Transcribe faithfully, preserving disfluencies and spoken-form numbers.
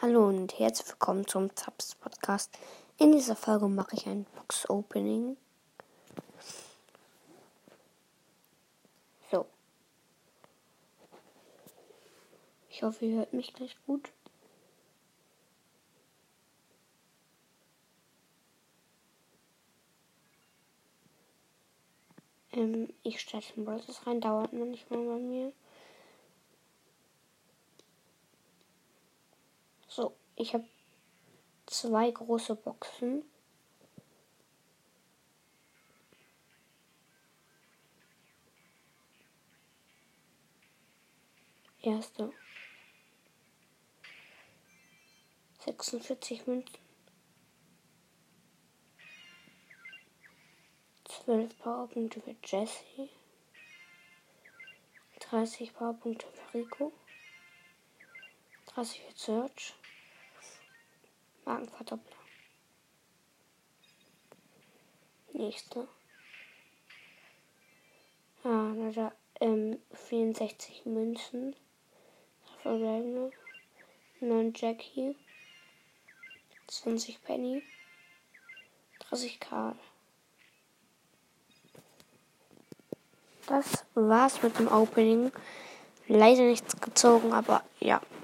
Hallo und herzlich willkommen zum Zaps Podcast. In dieser Folge mache ich ein Box-Opening. So. Ich hoffe, ihr hört mich gleich gut. Ähm, ich starte den Browser rein, dauert manchmal bei mir. So, ich habe zwei große Boxen. Erste. sechsundvierzig Münzen. zwölf Powerpunkte für Jesse. dreißig Powerpunkte für Rico. dreißig für Search. Markenverdoppler. Nächste. Ah, da, ähm, vierundsechzig Münzen. Verbleibende. neun Jackie. zwanzig Penny. dreißig Karl. Das war's mit dem Opening. Leider nichts gezogen, aber ja.